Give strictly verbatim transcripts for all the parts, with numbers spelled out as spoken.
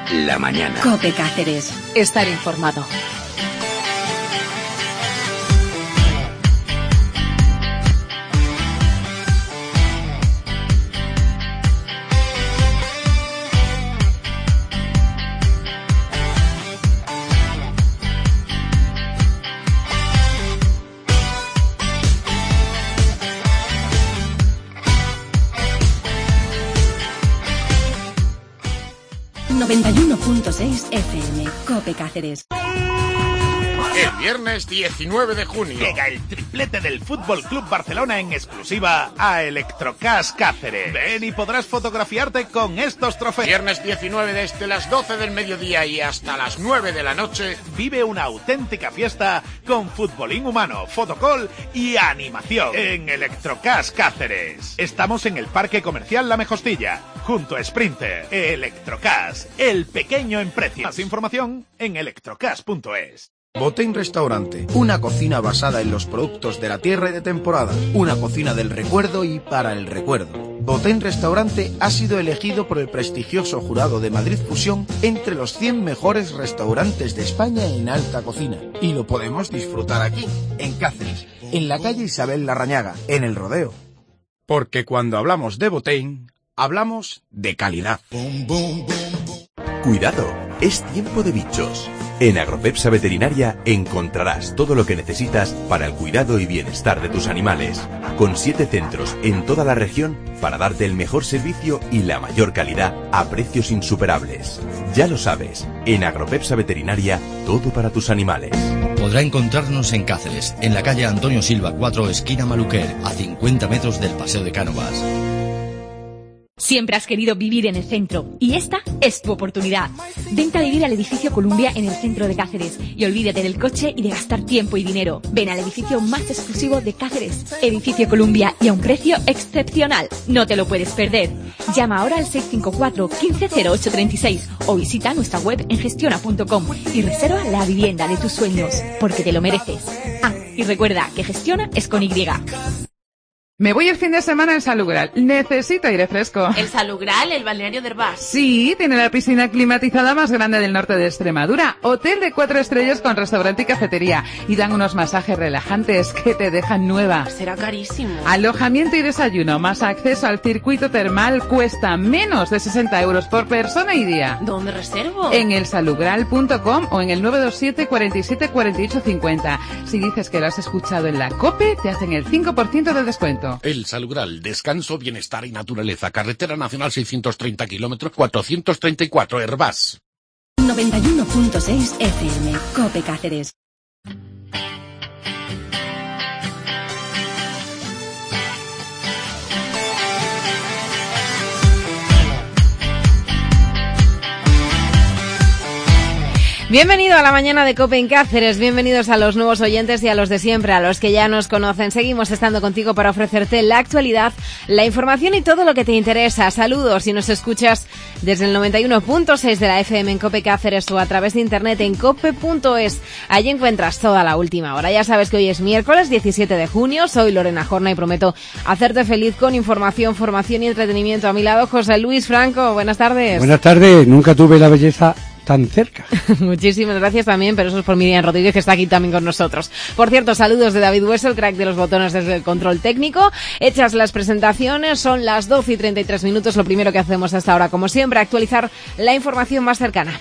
la mañana. COPE Cáceres. Estar informado. noventa y uno punto seis F M, COPE Cáceres. El viernes diecinueve de junio llega el triplete del Fútbol Club Barcelona en exclusiva a Electrocas Cáceres. Ven y podrás fotografiarte con estos trofeos. Viernes diecinueve desde las doce del mediodía y hasta las nueve de la noche vive una auténtica fiesta con futbolín humano, fotocall y animación en Electrocas Cáceres. Estamos en el Parque Comercial La Mejostilla, junto a Sprinter. Electrocas, el pequeño en precio. Más información en electrocas punto es. Botein Restaurante, una cocina basada en los productos de la tierra y de temporada, una cocina del recuerdo y para el recuerdo. Botein Restaurante ha sido elegido por el prestigioso jurado de Madrid Fusión entre los cien mejores restaurantes de España en alta cocina. Y lo podemos disfrutar aquí, en Cáceres, en la calle Isabel Larrañaga, en El Rodeo. Porque cuando hablamos de Botein, hablamos de calidad. Cuidado, es tiempo de bichos. En Agropepsa Veterinaria encontrarás todo lo que necesitas para el cuidado y bienestar de tus animales, con siete centros en toda la región para darte el mejor servicio y la mayor calidad a precios insuperables. Ya lo sabes, en Agropepsa Veterinaria, todo para tus animales. Podrá encontrarnos en Cáceres, en la calle Antonio Silva cuatro, esquina Maluquer, a cincuenta metros del Paseo de Cánovas. Siempre has querido vivir en el centro y esta es tu oportunidad. Vente a vivir al edificio Columbia en el centro de Cáceres y olvídate del coche y de gastar tiempo y dinero. Ven al edificio más exclusivo de Cáceres, Edificio Columbia, y a un precio excepcional. No te lo puedes perder. Llama ahora al seis cinco cuatro, quince cero ocho treinta y seis o visita nuestra web en gestiona punto com y reserva la vivienda de tus sueños, porque te lo mereces. Ah, y recuerda que Gestiona es con Y. Me voy el fin de semana en Salugral. Necesito aire fresco. ¿El Salugral, el balneario de Herbás? Sí, tiene la piscina climatizada más grande del norte de Extremadura. Hotel de cuatro estrellas con restaurante y cafetería. Y dan unos masajes relajantes que te dejan nueva. Será carísimo. Alojamiento y desayuno, más acceso al circuito termal, cuesta menos de sesenta euros por persona y día. ¿Dónde reservo? En el salugral punto com o en el nueve dos siete, cuarenta y siete, cuarenta y ocho cincuenta. Si dices que lo has escuchado en la COPE, te hacen el cinco por ciento de descuento. El Salugral, descanso, bienestar y naturaleza. Carretera Nacional seiscientos treinta kilómetros, cuatrocientos treinta y cuatro, Herbás. noventa y uno punto seis F M, COPE Cáceres. Bienvenido a la mañana de COPE en Cáceres, bienvenidos a los nuevos oyentes y a los de siempre, a los que ya nos conocen. Seguimos estando contigo para ofrecerte la actualidad, la información y todo lo que te interesa. Saludos si nos escuchas desde el noventa y uno punto seis de la F M en COPE Cáceres o a través de internet en cope punto es. Allí encuentras toda la última hora. Ya sabes que hoy es miércoles diecisiete de junio, soy Lorena Jorna y prometo hacerte feliz con información, formación y entretenimiento. A mi lado José Luis Franco, buenas tardes. Buenas tardes, nunca tuve la belleza tan cerca. Muchísimas gracias también, pero eso es por Miriam Rodríguez, que está aquí también con nosotros. Por cierto, saludos de David Hueso, el crack de los botones desde el control técnico. Hechas las presentaciones, son las doce y treinta y tres minutos. Lo primero que hacemos hasta ahora, como siempre, actualizar la información más cercana.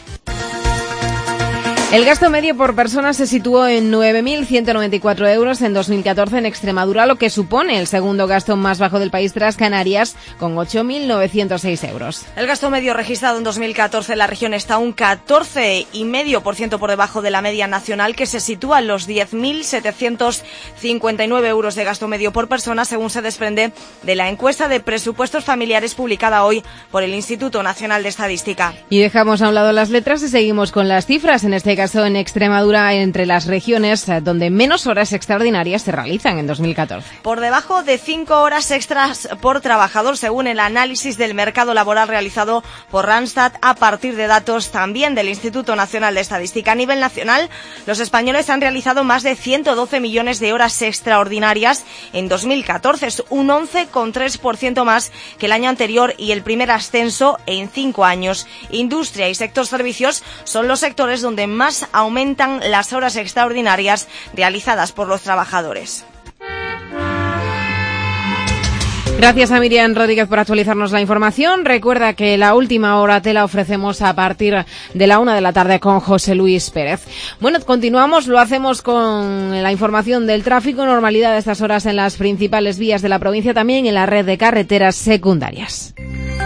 El gasto medio por persona se situó en nueve mil ciento noventa y cuatro euros en dos mil catorce en Extremadura, lo que supone el segundo gasto más bajo del país tras Canarias, con ocho mil novecientos seis euros. El gasto medio registrado en dos mil catorce en la región está un catorce coma cinco por ciento por debajo de la media nacional, que se sitúa en los diez mil setecientos cincuenta y nueve euros de gasto medio por persona, según se desprende de la encuesta de presupuestos familiares publicada hoy por el Instituto Nacional de Estadística. Y dejamos a un lado las letras y seguimos con las cifras. En este este caso en Extremadura, entre las regiones donde menos horas extraordinarias se realizan en dos mil catorce. Por debajo de cinco horas extras por trabajador, según el análisis del mercado laboral realizado por Randstad a partir de datos también del Instituto Nacional de Estadística. A nivel nacional, los españoles han realizado más de ciento doce millones de horas extraordinarias en dos mil catorce, es un once coma tres por ciento más que el año anterior y el primer ascenso en cinco años. Industria y sector servicios son los sectores donde más aumentan las horas extraordinarias realizadas por los trabajadores. Gracias a Miriam Rodríguez por actualizarnos la información. Recuerda que la última hora te la ofrecemos a partir de la una de la tarde con José Luis Pérez. Bueno, continuamos, lo hacemos con la información del tráfico, normalidad de estas horas en las principales vías de la provincia, también en la red de carreteras secundarias.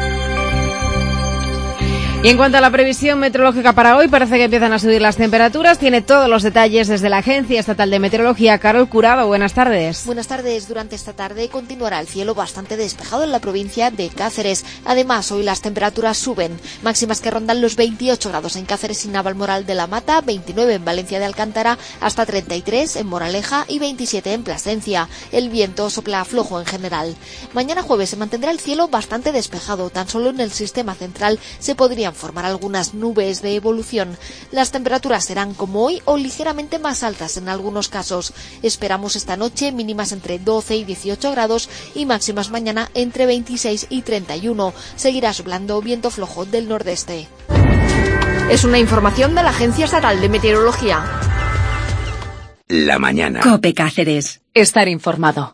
Y en cuanto a la previsión meteorológica para hoy, parece que empiezan a subir las temperaturas. Tiene todos los detalles desde la Agencia Estatal de Meteorología. Carol Curado, buenas tardes. Buenas tardes. Durante esta tarde continuará el cielo bastante despejado en la provincia de Cáceres. Además, hoy las temperaturas suben. Máximas que rondan los veintiocho grados en Cáceres y Navalmoral de la Mata, veintinueve en Valencia de Alcántara, hasta treinta y tres en Moraleja y veintisiete en Plasencia. El viento sopla flojo en general. Mañana jueves se mantendrá el cielo bastante despejado. Tan solo en el sistema central se podría formar algunas nubes de evolución. Las temperaturas serán como hoy o ligeramente más altas en algunos casos. Esperamos esta noche mínimas entre doce y dieciocho grados y máximas mañana entre veintiséis y treinta y uno. Seguirá soplando viento flojo del nordeste. Es una información de la Agencia Estatal de Meteorología. La mañana. COPE Cáceres. Estar informado.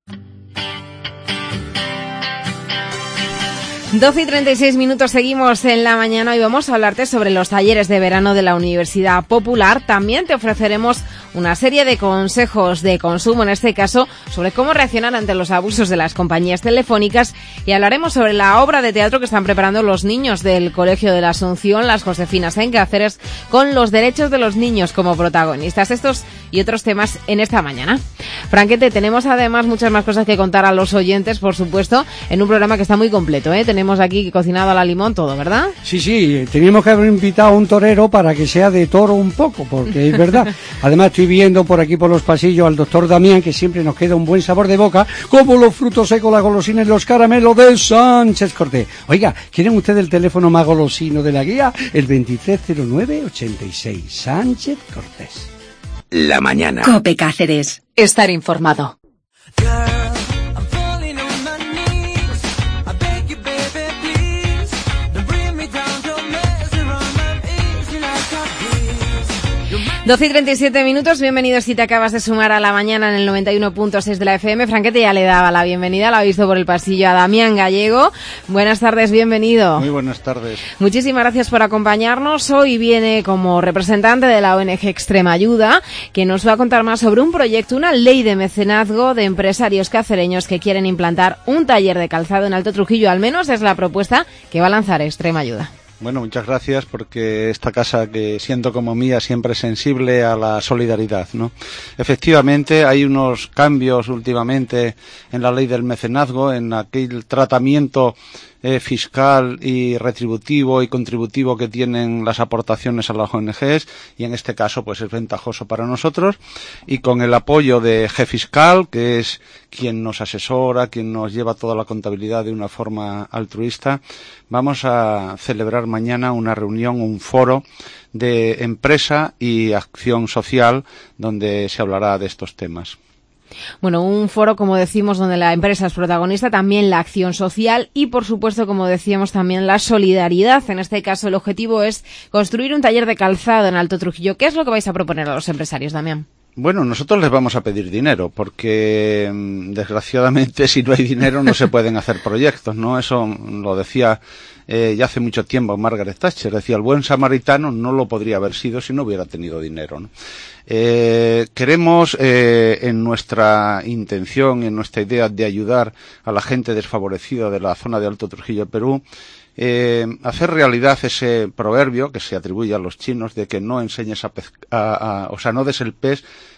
doce y treinta y seis minutos, seguimos en la mañana y vamos a hablarte sobre los talleres de verano de la Universidad Popular. También te ofreceremos una serie de consejos de consumo, en este caso sobre cómo reaccionar ante los abusos de las compañías telefónicas, y hablaremos sobre la obra de teatro que están preparando los niños del Colegio de la Asunción, las Josefinas en Cáceres, con los derechos de los niños como protagonistas. Estos y otros temas en esta mañana. Franquete, tenemos además muchas más cosas que contar a los oyentes, por supuesto, en un programa que está muy completo, ¿eh? Tenemos aquí cocinado a la limón todo, ¿verdad? Sí, sí, teníamos que haber invitado a un torero para que sea de toro un poco, porque es verdad. Además estoy viendo por aquí por los pasillos al doctor Damián, que siempre nos queda un buen sabor de boca, como los frutos secos, las golosinas y los caramelos de Sánchez Cortés. Oiga, ¿quieren ustedes el teléfono más golosino de la guía? El veintitrés cero nueve ochenta y seis, Sánchez Cortés. La mañana. COPE Cáceres. Estar informado. doce y treinta y siete minutos, bienvenidos si te acabas de sumar a la mañana en el noventa y uno punto seis de la F M. Franquete ya le daba la bienvenida, lo ha visto por el pasillo a Damián Gallego. Buenas tardes, bienvenido. Muy buenas tardes. Muchísimas gracias por acompañarnos. Hoy viene como representante de la O N G Extrema Ayuda, que nos va a contar más sobre un proyecto, una ley de mecenazgo de empresarios cacereños que quieren implantar un taller de calzado en Alto Trujillo. Al menos es la propuesta que va a lanzar Extrema Ayuda. Bueno, muchas gracias, porque esta casa, que siento como mía, siempre es sensible a la solidaridad, ¿no? Efectivamente, hay unos cambios últimamente en la ley del mecenazgo, en aquel tratamiento eh, fiscal y retributivo y contributivo que tienen las aportaciones a las O N Ges, y en este caso pues es ventajoso para nosotros, y con el apoyo de G-Fiscal, que es quien nos asesora, quien nos lleva toda la contabilidad de una forma altruista, vamos a celebrar mañana una reunión, un foro de empresa y acción social, donde se hablará de estos temas. Bueno, un foro, como decimos, donde la empresa es protagonista, también la acción social y, por supuesto, como decíamos, también la solidaridad. En este caso, el objetivo es construir un taller de calzado en Alto Trujillo. ¿Qué es lo que vais a proponer a los empresarios, Damián? Bueno, nosotros les vamos a pedir dinero, porque desgraciadamente si no hay dinero no se pueden hacer proyectos, ¿no? Eso lo decía eh, ya hace mucho tiempo Margaret Thatcher, decía, el buen samaritano no lo podría haber sido si no hubiera tenido dinero, ¿no? Eh, queremos, eh, en nuestra intención, en nuestra idea de ayudar a la gente desfavorecida de la zona de Alto Trujillo, Perú, Eh, hacer realidad ese proverbio que se atribuye a los chinos de que no enseñes a, pez, a, a o sea, no des el pez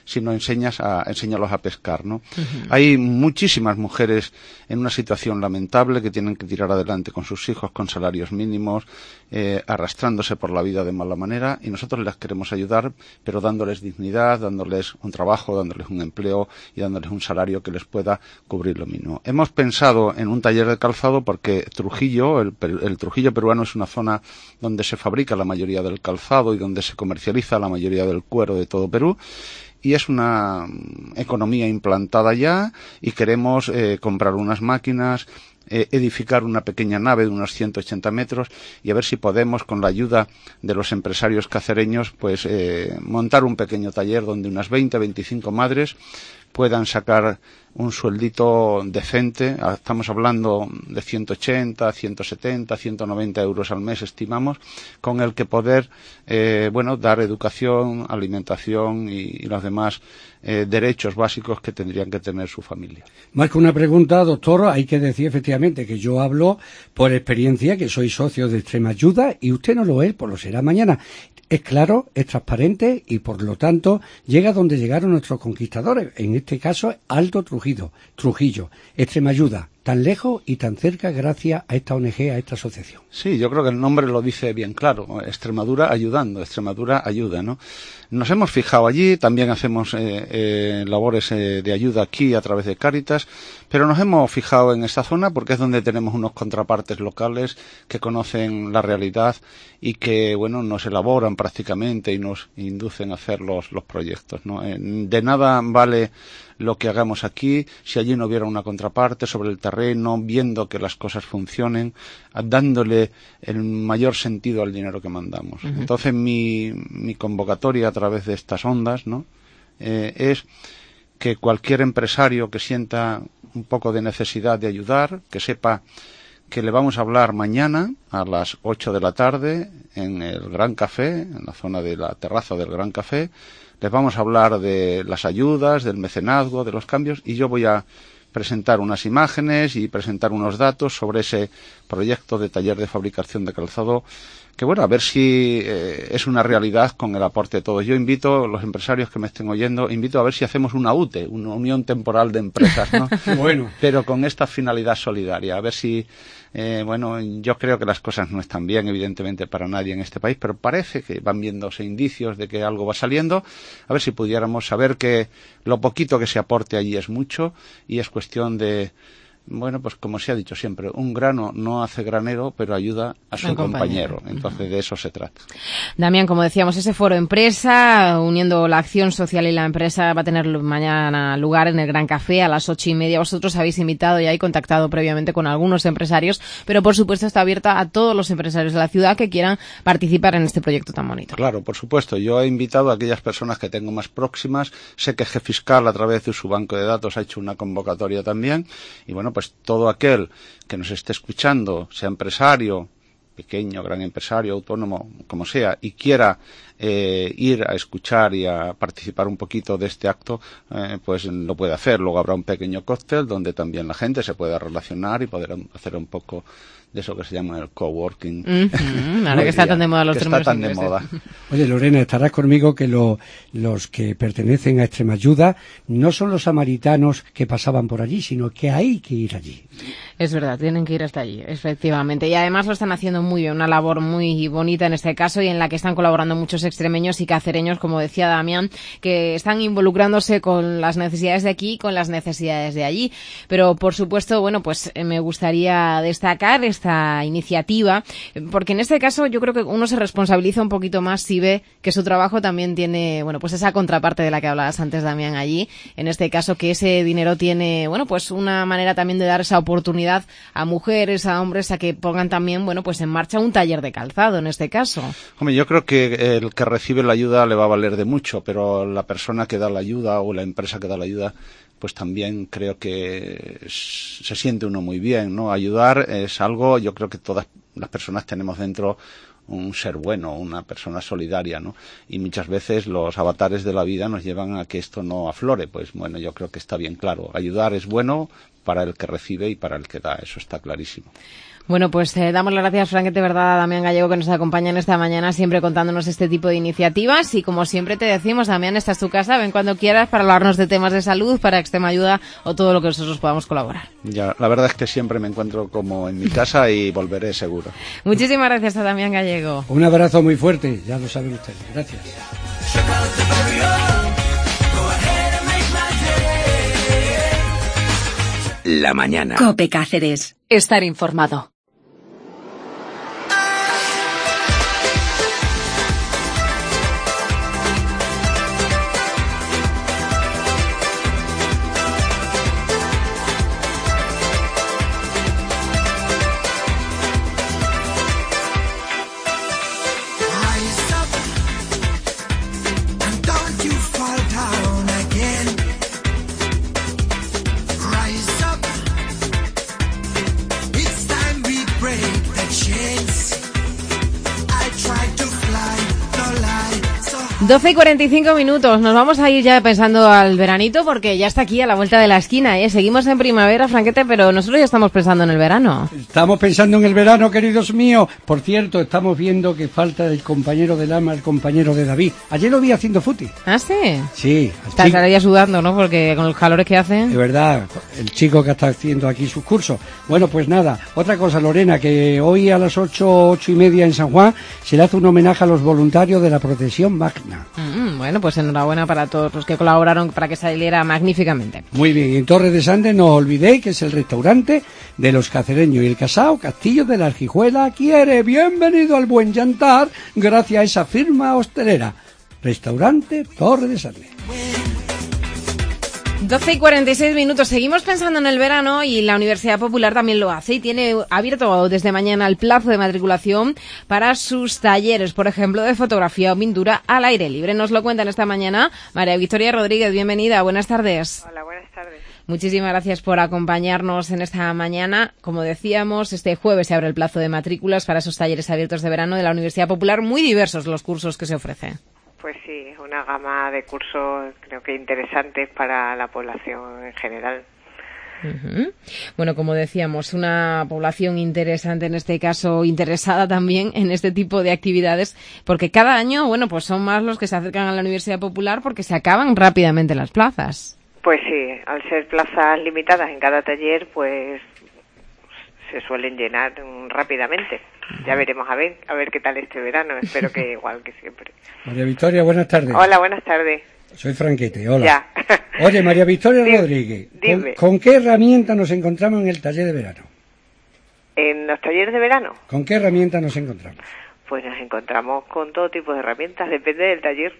sino enseñas a, enséñalos a pescar, ¿no? Uh-huh. Hay muchísimas mujeres en una situación lamentable que tienen que tirar adelante con sus hijos, con salarios mínimos, eh, arrastrándose por la vida de mala manera, y nosotros les queremos ayudar, pero dándoles dignidad, dándoles un trabajo, dándoles un empleo y dándoles un salario que les pueda cubrir lo mínimo. Hemos pensado en un taller de calzado porque Trujillo, el, el Trujillo peruano, es una zona donde se fabrica la mayoría del calzado y donde se comercializa la mayoría del cuero de todo Perú, y es una economía implantada ya, y queremos eh, comprar unas máquinas, eh, edificar una pequeña nave de unos ciento ochenta metros y a ver si podemos, con la ayuda de los empresarios cacereños, pues eh, montar un pequeño taller donde unas veinte a veinticinco madres puedan sacar un sueldito decente. Estamos hablando de ciento ochenta, ciento setenta, ciento noventa euros al mes, estimamos, con el que poder, eh, bueno, dar educación, alimentación y, y los demás eh, derechos básicos que tendrían que tener su familia. Más que una pregunta, doctor, hay que decir efectivamente que yo hablo por experiencia, que soy socio de Extrema Ayuda, y usted no lo es, pues lo será mañana. Es claro, es transparente y, por lo tanto, llega donde llegaron nuestros conquistadores, en este caso, Alto Trujillo, Trujillo, Extrema Ayuda, tan lejos y tan cerca gracias a esta O N G, a esta asociación. Sí, yo creo que el nombre lo dice bien claro, Extremadura ayudando, Extremadura ayuda, ¿no? Nos hemos fijado allí, también hacemos eh, eh, labores eh, de ayuda aquí a través de Cáritas, pero nos hemos fijado en esta zona porque es donde tenemos unos contrapartes locales que conocen la realidad y que, bueno, nos elaboran prácticamente y nos inducen a hacer los, los proyectos, ¿no? Eh, de nada vale lo que hagamos aquí si allí no hubiera una contraparte sobre el terreno, viendo que las cosas funcionen, dándole el mayor sentido al dinero que mandamos. Uh-huh. Entonces mi, mi convocatoria a través de estas ondas, ¿no? Eh, es que cualquier empresario que sienta un poco de necesidad de ayudar, que sepa que le vamos a hablar mañana a las ocho de la tarde en el Gran Café, en la zona de la terraza del Gran Café. Les vamos a hablar de las ayudas, del mecenazgo, de los cambios, y yo voy a presentar unas imágenes y presentar unos datos sobre ese proyecto de taller de fabricación de calzado, que bueno, a ver si eh, es una realidad con el aporte de todos. Yo invito a los empresarios que me estén oyendo, invito a ver si hacemos una U T E, una Unión Temporal de Empresas, ¿no? Bueno. Pero con esta finalidad solidaria, a ver si, eh, bueno, yo creo que las cosas no están bien, evidentemente, para nadie en este país, pero parece que van viéndose indicios de que algo va saliendo, a ver si pudiéramos saber que lo poquito que se aporte allí es mucho, y es cuestión de, bueno, pues como se ha dicho siempre, un grano no hace granero, pero ayuda a su compañero. compañero. Entonces, uh-huh. de eso se trata. Damián, como decíamos, ese foro empresa, uniendo la acción social y la empresa, va a tener mañana lugar en el Gran Café a las ocho y media. Vosotros habéis invitado ya y contactado previamente con algunos empresarios, pero por supuesto está abierta a todos los empresarios de la ciudad que quieran participar en este proyecto tan bonito. Claro, por supuesto. Yo he invitado a aquellas personas que tengo más próximas. Sé que G-Fiscal, a través de su banco de datos, ha hecho una convocatoria también. Y bueno, pues todo aquel que nos esté escuchando, sea empresario, pequeño, gran empresario, autónomo, como sea, y quiera eh, ir a escuchar y a participar un poquito de este acto, eh, pues lo puede hacer. Luego habrá un pequeño cóctel donde también la gente se pueda relacionar y poder hacer un poco de eso que se llama el coworking. Uh-huh. Ahora que está tan de moda los términos está tan ingleses. de moda. Oye, Lorena, estarás conmigo que lo, los que pertenecen a Extrema Ayuda no son los samaritanos que pasaban por allí, sino que hay que ir allí. Es verdad, tienen que ir hasta allí, efectivamente. Y además lo están haciendo muy bien, una labor muy bonita en este caso, y en la que están colaborando muchos extremeños y cacereños, como decía Damián, que están involucrándose con las necesidades de aquí y con las necesidades de allí. Pero, por supuesto, bueno, pues me gustaría destacar esta iniciativa, porque en este caso yo creo que uno se responsabiliza un poquito más si ve que su trabajo también tiene, bueno, pues esa contraparte de la que hablabas antes, Damián, allí. En este caso, que ese dinero tiene, bueno, pues una manera también de dar esa oportunidad a mujeres, a hombres, a que pongan también, bueno, pues en marcha un taller de calzado, en este caso. Hombre, yo creo que el que recibe la ayuda le va a valer de mucho, pero la persona que da la ayuda o la empresa que da la ayuda, pues también creo que se siente uno muy bien, ¿no? Ayudar es algo, yo creo que todas las personas tenemos dentro un ser bueno, una persona solidaria, ¿no? Y muchas veces los avatares de la vida nos llevan a que esto no aflore. Pues bueno, yo creo que está bien claro. Ayudar es bueno para el que recibe y para el que da, eso está clarísimo. Bueno, pues eh, damos las gracias, Frank, de verdad, a Damián Gallego, que nos acompaña en esta mañana, siempre contándonos este tipo de iniciativas. Y como siempre te decimos, Damián, esta es tu casa, ven cuando quieras para hablarnos de temas de salud, para extrema ayuda o todo lo que nosotros podamos colaborar. Ya, la verdad es que siempre me encuentro como en mi casa y volveré seguro. Muchísimas gracias a Damián Gallego. Un abrazo muy fuerte, ya lo saben ustedes. Gracias. La mañana. COPE Cáceres. Estar informado. doce y cuarenta y cinco minutos, nos vamos a ir ya pensando al veranito porque ya está aquí a la vuelta de la esquina, ¿eh? Seguimos en primavera, Franquete, pero nosotros ya estamos pensando en el verano. Estamos pensando en el verano, queridos míos. Por cierto, estamos viendo que falta el compañero del ama, el compañero de David. Ayer lo vi haciendo footy. ¿Ah, sí? Sí. Está chico, ya sudando, ¿no? Porque con los calores que hace. De verdad, el chico que está haciendo aquí sus cursos. Bueno, pues nada, otra cosa, Lorena, que hoy a las ocho, ocho y media en San Juan se le hace un homenaje a los voluntarios de la Protección Magna. Mm, bueno, pues enhorabuena para todos los que colaboraron para que saliera magníficamente. Muy bien, y en Torres de Sande no olvidéis que es el restaurante de los cacereños y el Casao Castillo de la Argijuela quiere. Bienvenido al buen yantar gracias a esa firma hostelera. Restaurante Torres de Sande. doce y cuarenta y seis minutos. Seguimos pensando en el verano y la Universidad Popular también lo hace y tiene abierto desde mañana el plazo de matriculación para sus talleres, por ejemplo, de fotografía o pintura al aire libre. Nos lo cuentan esta mañana María Victoria Rodríguez. Bienvenida. Buenas tardes. Hola, buenas tardes. Muchísimas gracias por acompañarnos en esta mañana. Como decíamos, este jueves se abre el plazo de matrículas para esos talleres abiertos de verano de la Universidad Popular. Muy diversos los cursos que se ofrecen. Pues sí, una gama de cursos creo que interesantes para la población en general. Uh-huh. Bueno, como decíamos, una población interesante en este caso, interesada también en este tipo de actividades, porque cada año, bueno, pues son más los que se acercan a la Universidad Popular porque se acaban rápidamente las plazas. Pues sí, al ser plazas limitadas en cada taller, pues se suelen llenar rápidamente. Ya veremos a ver, a ver qué tal este verano. Espero que igual que siempre. María Victoria, buenas tardes. Hola, buenas tardes. Soy Franquete, hola. Ya. Oye, María Victoria Dime, Rodríguez, dime. ¿con, ¿con qué herramienta nos encontramos en el taller de verano? ¿En los talleres de verano? ¿Con qué herramienta nos encontramos? Pues nos encontramos con todo tipo de herramientas, depende del taller.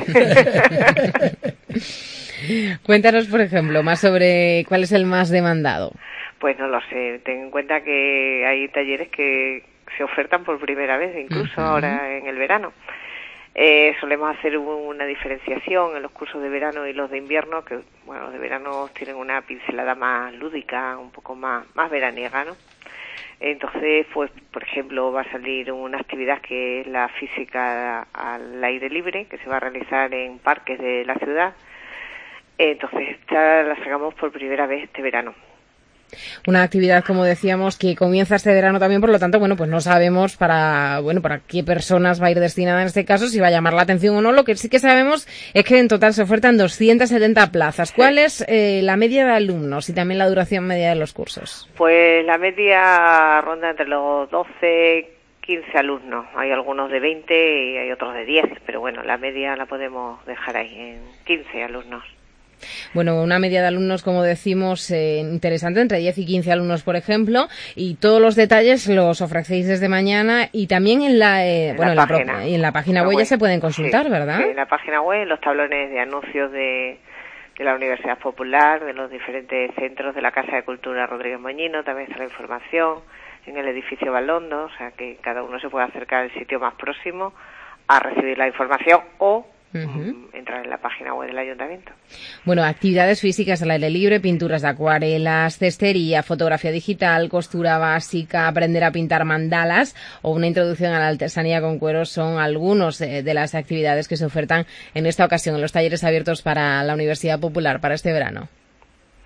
Cuéntanos, por ejemplo, más sobre cuál es el más demandado. Pues no lo sé, ten en cuenta que hay talleres que se ofertan por primera vez, incluso uh-huh. ahora en el verano. Eh, solemos hacer una diferenciación en los cursos de verano y los de invierno, que bueno, los de verano tienen una pincelada más lúdica, un poco más, más veraniega, ¿no? Entonces, pues, por ejemplo, va a salir una actividad que es la física al aire libre, que se va a realizar en parques de la ciudad. Entonces, esta la sacamos por primera vez este verano. Una actividad, como decíamos, que comienza este verano también, por lo tanto, bueno, pues no sabemos para, bueno, para qué personas va a ir destinada en este caso, si va a llamar la atención o no. Lo que sí que sabemos es que en total se ofertan doscientas setenta plazas. ¿Cuál es eh, la media de alumnos y también la duración media de los cursos? Pues la media ronda entre los doce, quince alumnos. Hay algunos de veinte y hay otros de diez, pero bueno, la media la podemos dejar ahí en quince alumnos. Bueno, una media de alumnos, como decimos, eh, interesante, entre diez y quince alumnos, por ejemplo, y todos los detalles los ofrecéis desde mañana y también en la, eh, en bueno, la en la, página, pro- en la página web, web ya se pueden consultar, sí, ¿verdad? Sí, en la página web, en los tablones de anuncios de, de la Universidad Popular, de los diferentes centros de la Casa de Cultura Rodríguez Moñino, también está la información en el edificio Balondo, o sea que cada uno se puede acercar al sitio más próximo a recibir la información o Uh-huh. entrar en la página web del ayuntamiento. Bueno, actividades físicas al aire libre, pinturas de acuarelas, cestería, fotografía digital, costura básica, aprender a pintar mandalas o una introducción a la artesanía con cuero son algunos de, de las actividades que se ofertan en esta ocasión en los talleres abiertos para la Universidad Popular para este verano.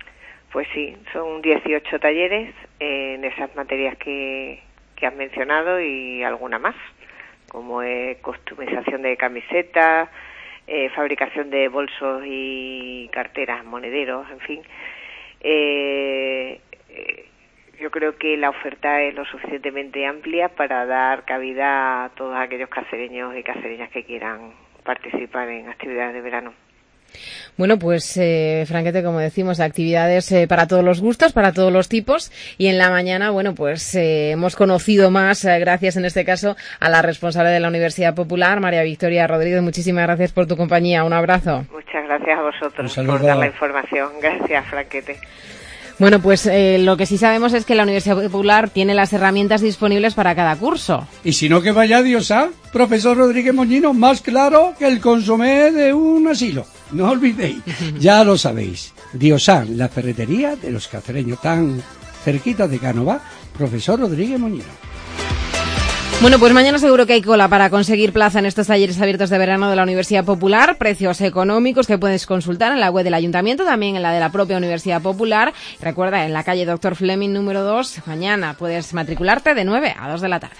Pues sí, son dieciocho talleres en esas materias que, que has mencionado y alguna más, como eh, customización de camisetas, eh, fabricación de bolsos y carteras, monederos, en fin. Eh, eh, yo creo que la oferta es lo suficientemente amplia para dar cabida a todos aquellos cacereños y cacereñas que quieran participar en actividades de verano. Bueno, pues, eh, Franquete, como decimos, actividades eh, para todos los gustos, para todos los tipos. Y en la mañana, bueno, pues eh, hemos conocido más, eh, gracias en este caso a la responsable de la Universidad Popular, María Victoria Rodríguez. Muchísimas gracias por tu compañía. Un abrazo. Muchas gracias a vosotros por dar la información. Gracias, Franquete. Bueno, pues eh, lo que sí sabemos es que la Universidad Popular tiene las herramientas disponibles para cada curso. Y si no, que vaya Diosá, profesor Rodríguez Moñino, más claro que el consomé de un asilo. No olvidéis, ya lo sabéis. Diosá, la ferretería de los cacereños, tan cerquita de Cánova, profesor Rodríguez Moñino. Bueno, pues mañana seguro que hay cola para conseguir plaza en estos talleres abiertos de verano de la Universidad Popular. Precios económicos que puedes consultar en la web del Ayuntamiento, también en la de la propia Universidad Popular. Recuerda, en la calle Doctor Fleming número dos, mañana puedes matricularte de nueve a dos de la tarde.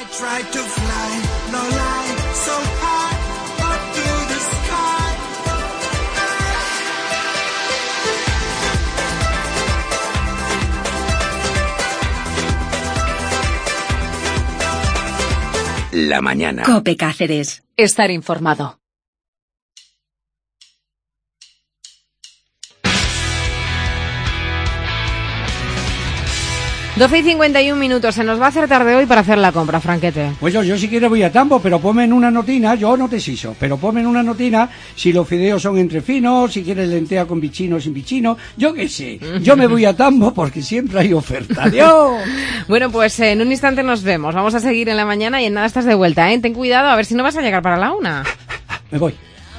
La mañana. COPE Cáceres. Estar informado. doce y cincuenta y un minutos. Se nos va a hacer tarde hoy para hacer la compra, Franquete. Pues yo, yo si quiero voy a Tambo, pero ponme en una notina, yo no te siso, pero ponme en una notina si los fideos son entre finos, si quieres lentea con bichino o sin bichino, yo qué sé. Yo me voy a Tambo porque siempre hay oferta. ¡Adiós! Bueno, pues en un instante nos vemos. Vamos a seguir en la mañana y en nada estás de vuelta, ¿eh? Ten cuidado, a ver si no vas a llegar para la una. Me voy.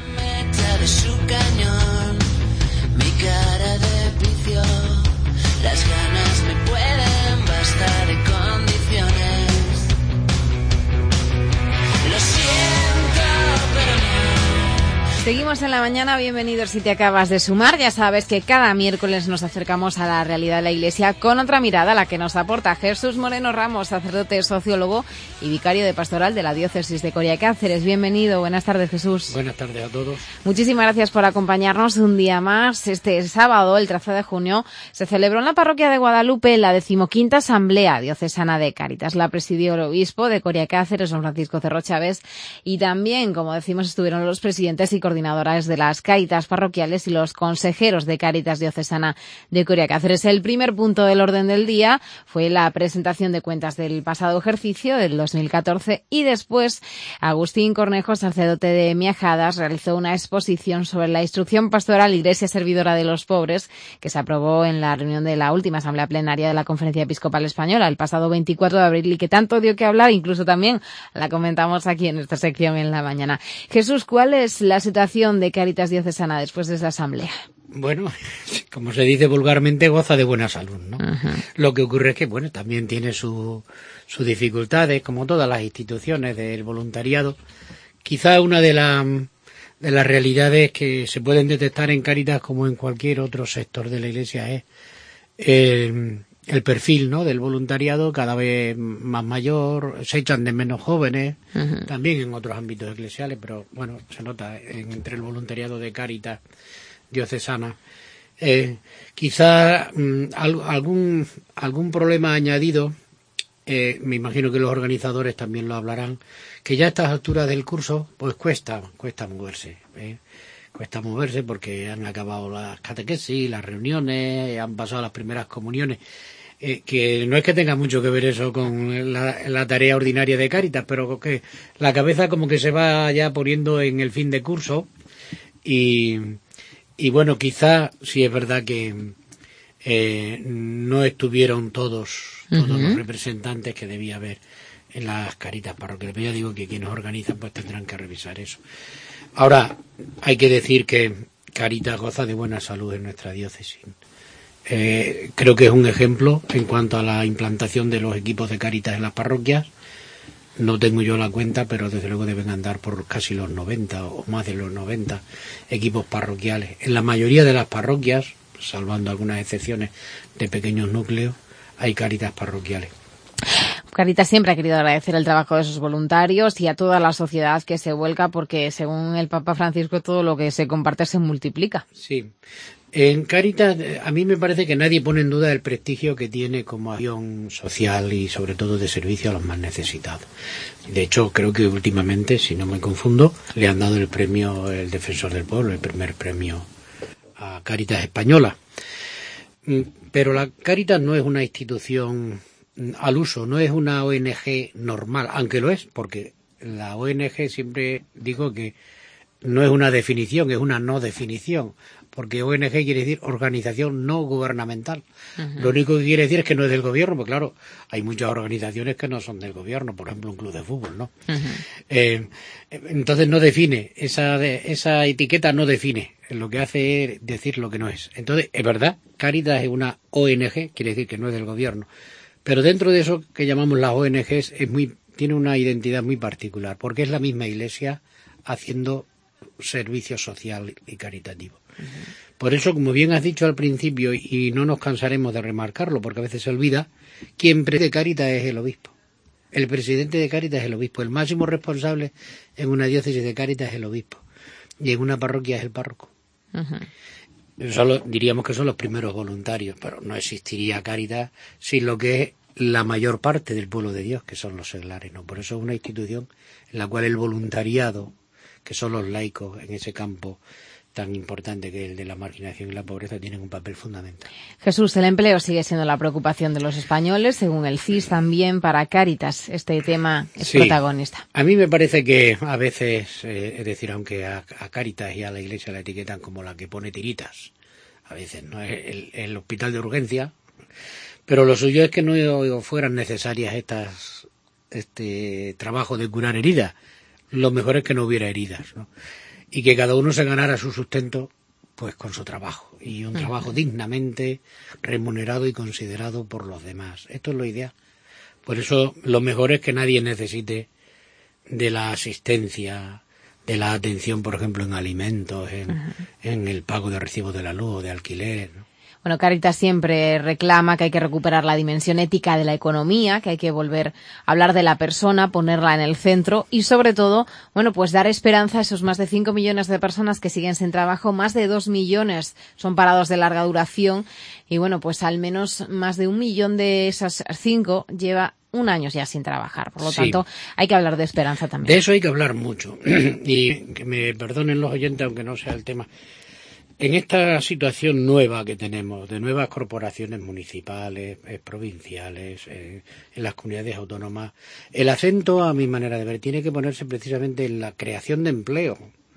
Seguimos en la mañana, bienvenidos si te acabas de sumar. Ya sabes que cada miércoles nos acercamos a la realidad de la Iglesia con otra mirada, la que nos aporta Jesús Moreno Ramos, sacerdote, sociólogo y vicario de pastoral de la diócesis de Coria Cáceres. Bienvenido, buenas tardes, Jesús. Buenas tardes a todos. Muchísimas gracias por acompañarnos un día más. Este sábado, el trece de junio, se celebró en la parroquia de Guadalupe la decimoquinta Asamblea Diocesana de Cáritas. La presidió el obispo de Coria Cáceres, don Francisco Cerro Chávez, y también, como decimos, estuvieron los presidentes y coordinadores de las Cáritas parroquiales y los consejeros de Cáritas Diocesana de Coria Cáceres. El primer punto del orden del día fue la presentación de cuentas del pasado ejercicio, del dos mil catorce, y después Agustín Cornejo, sacerdote de Miajadas, realizó una exposición sobre la instrucción pastoral Iglesia Servidora de los Pobres, que se aprobó en la reunión de la última Asamblea Plenaria de la Conferencia Episcopal Española el pasado veinticuatro de abril y que tanto dio que hablar, incluso también la comentamos aquí en esta sección en la mañana. Jesús, ¿cuál es la situación de Cáritas Diocesana después de esa asamblea? Bueno, como se dice vulgarmente, goza de buena salud, ¿no? Uh-huh. Lo que ocurre es que, bueno, también tiene su, sus dificultades, como todas las instituciones del voluntariado. Quizá una de, la, de las realidades que se pueden detectar en Cáritas, como en cualquier otro sector de la Iglesia, es el, el perfil, ¿no?, del voluntariado cada vez más mayor, se echan de menos jóvenes, uh-huh. también en otros ámbitos eclesiales, pero bueno, se nota en, entre el voluntariado de Cáritas Diocesana. Eh, quizá mm, al, algún algún problema añadido, eh, me imagino que los organizadores también lo hablarán, que ya a estas alturas del curso pues cuesta, cuesta moverse, ¿eh? Cuesta moverse porque han acabado las catequesis, las reuniones, han pasado las primeras comuniones. Eh, que no es que tenga mucho que ver eso con la, la tarea ordinaria de Cáritas, pero que la cabeza como que se va ya poniendo en el fin de curso y, y bueno, quizá sí es verdad que eh, no estuvieron todos, todos uh-huh. los representantes que debía haber en las Cáritas parroquiales, pero ya digo que quienes organizan pues tendrán que revisar eso. Ahora, hay que decir que Cáritas goza de buena salud en nuestra diócesis. Eh, creo que es un ejemplo en cuanto a la implantación de los equipos de Cáritas en las parroquias. No tengo yo la cuenta, pero desde luego deben andar por casi los noventa o más de los noventa equipos parroquiales. En la mayoría de las parroquias, salvando algunas excepciones de pequeños núcleos, hay Cáritas parroquiales. Cáritas siempre ha querido agradecer el trabajo de sus voluntarios y a toda la sociedad que se vuelca, porque según el Papa Francisco todo lo que se comparte se multiplica. Sí. En Cáritas a mí me parece que nadie pone en duda el prestigio que tiene como acción social y sobre todo de servicio a los más necesitados. De hecho, creo que últimamente, si no me confundo, le han dado el premio el Defensor del Pueblo, el primer premio a Cáritas Española. Pero la Cáritas no es una institución al uso, no es una O N G normal, aunque lo es, porque la O N G siempre digo que no es una definición, es una no definición, porque O N G quiere decir organización no gubernamental. Uh-huh. Lo único que quiere decir es que no es del gobierno, porque claro, hay muchas organizaciones que no son del gobierno, por ejemplo un club de fútbol, ¿no? Uh-huh. Eh, entonces no define, esa, esa etiqueta no define, lo que hace es decir lo que no es. Entonces, es verdad, Cáritas es una O N G, quiere decir que no es del gobierno. Pero dentro de eso que llamamos las O N Ges es muy, tiene una identidad muy particular, porque es la misma Iglesia haciendo servicio social y caritativo. Uh-huh. Por eso, como bien has dicho al principio, y no nos cansaremos de remarcarlo, porque a veces se olvida, quien preside Cáritas es el obispo. El presidente de Cáritas es el obispo. El máximo responsable en una diócesis de Cáritas es el obispo. Y en una parroquia es el párroco. Uh-huh. Solo diríamos que son los primeros voluntarios, pero no existiría Cáritas sin lo que es la mayor parte del pueblo de Dios, que son los seglares, ¿no? Por eso es una institución en la cual el voluntariado, que son los laicos en ese campo tan importante que es el de la marginación y la pobreza, tienen un papel fundamental. Jesús, el empleo sigue siendo la preocupación de los españoles, según el C I S también para Cáritas este tema es sí, protagonista. A mí me parece que a veces, eh, es decir, aunque a, a Cáritas y a la Iglesia la etiquetan como la que pone tiritas, a veces no es el, el hospital de urgencia, pero lo suyo es que no fueran necesarias estas este trabajo de curar heridas. Lo mejor es que no hubiera heridas, ¿no? Y que cada uno se ganara su sustento pues con su trabajo, y un trabajo dignamente remunerado y considerado por los demás. Esto es lo ideal. Por eso lo mejor es que nadie necesite de la asistencia, de la atención, por ejemplo, en alimentos, en, uh-huh. en el pago de recibos de la luz o de alquiler, ¿no? Bueno, Cáritas siempre reclama que hay que recuperar la dimensión ética de la economía, que hay que volver a hablar de la persona, ponerla en el centro y, sobre todo, bueno, pues dar esperanza a esos más de cinco millones de personas que siguen sin trabajo. Más de dos millones son parados de larga duración y, bueno, pues al menos más de un millón de esas cinco lleva un año ya sin trabajar. Por lo sí. tanto, hay que hablar de esperanza también. De eso hay que hablar mucho. Y que me perdonen los oyentes, aunque no sea el tema. En esta situación nueva que tenemos, de nuevas corporaciones municipales, eh, provinciales, eh, en las comunidades autónomas, el acento, a mi manera de ver, tiene que ponerse precisamente en la creación de empleo.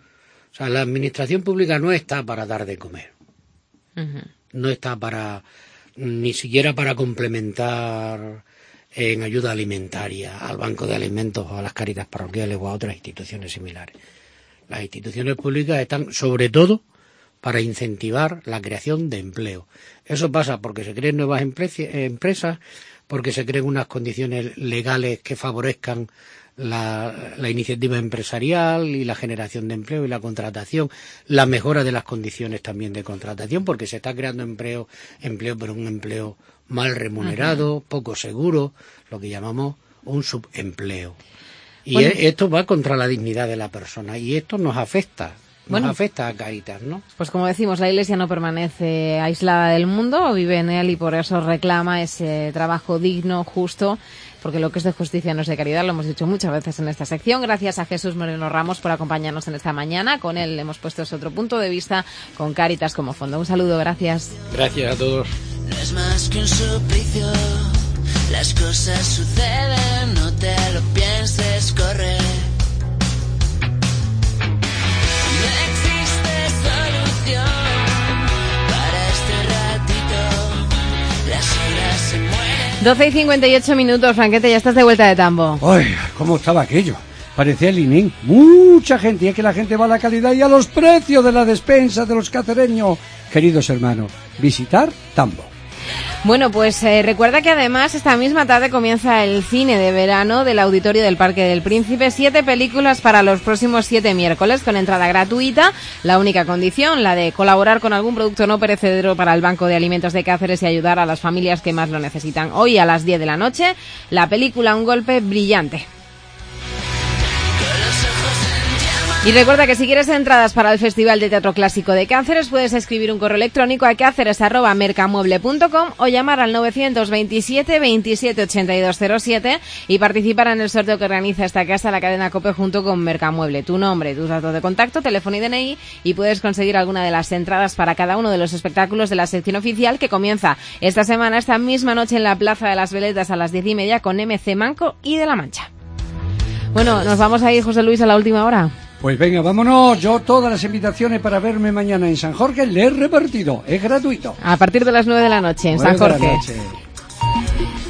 O sea, la administración pública no está para dar de comer. Uh-huh. No está para, ni siquiera para complementar en ayuda alimentaria al Banco de Alimentos o a las Cáritas parroquiales o a otras instituciones similares. Las instituciones públicas están, sobre todo, para incentivar la creación de empleo. Eso pasa porque se creen nuevas empresas, porque se creen unas condiciones legales que favorezcan la, la iniciativa empresarial y la generación de empleo y la contratación, la mejora de las condiciones también de contratación, porque se está creando empleo, empleo pero un empleo mal remunerado, uh-huh. poco seguro, lo que llamamos un subempleo. Y bueno, esto va contra la dignidad de la persona y esto nos afecta. Nos bueno, afecta a Cáritas, ¿no? Pues como decimos, la Iglesia no permanece aislada del mundo, vive en él y por eso reclama ese trabajo digno, justo, porque lo que es de justicia no es de caridad, lo hemos dicho muchas veces en esta sección. Gracias a Jesús Moreno Ramos por acompañarnos en esta mañana. Con él hemos puesto ese otro punto de vista, con Cáritas como fondo. Un saludo, gracias. Gracias a todos. No es más que un suplicio, las cosas suceden, no te lo pienses, corre. doce y cincuenta y ocho minutos, Franquete, ya estás de vuelta de tambo. Ay, cómo estaba aquello. Parecía el Inín. Mucha gente, y es que la gente va a la calidad y a los precios de la despensa de los cacereños. Queridos hermanos, visitar Tambo. Bueno, pues eh, recuerda que además esta misma tarde comienza el cine de verano del Auditorio del Parque del Príncipe. Siete películas para los próximos siete miércoles con entrada gratuita. La única condición, la de colaborar con algún producto no perecedero para el Banco de Alimentos de Cáceres y ayudar a las familias que más lo necesitan. Hoy a las diez de la noche, la película Un golpe brillante. Y recuerda que si quieres entradas para el Festival de Teatro Clásico de Cáceres, puedes escribir un correo electrónico a cáceres arroba mercamueble punto com o llamar al novecientos veintisiete veintisiete ochenta y dos cero siete y participar en el sorteo que organiza esta casa, la cadena COPE, junto con Mercamueble. Tu nombre, tus datos de contacto, teléfono y D N I, y puedes conseguir alguna de las entradas para cada uno de los espectáculos de la sección oficial, que comienza esta semana, esta misma noche, en la Plaza de las Veletas a las diez y media con M C Manco y De la Mancha. Bueno, nos vamos a ir, José Luis, a la última hora. Pues venga, vámonos. Yo todas las invitaciones para verme mañana en San Jorge le he repartido. Es gratuito. A partir de las nueve de la noche en San Jorge.